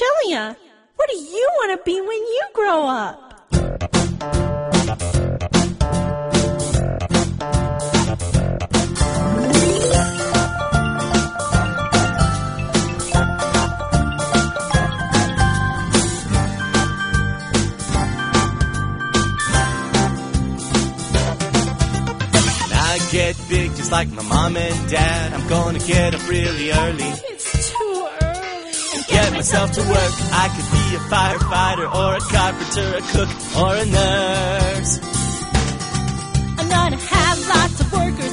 Chilia, what do you want to be when you grow up? Get big just like my mom and dad. I'm gonna get up really early. It's too early. Get myself to work. I could be a firefighter or a carpenter, a cook or a nurse. I'm gonna have lots of workers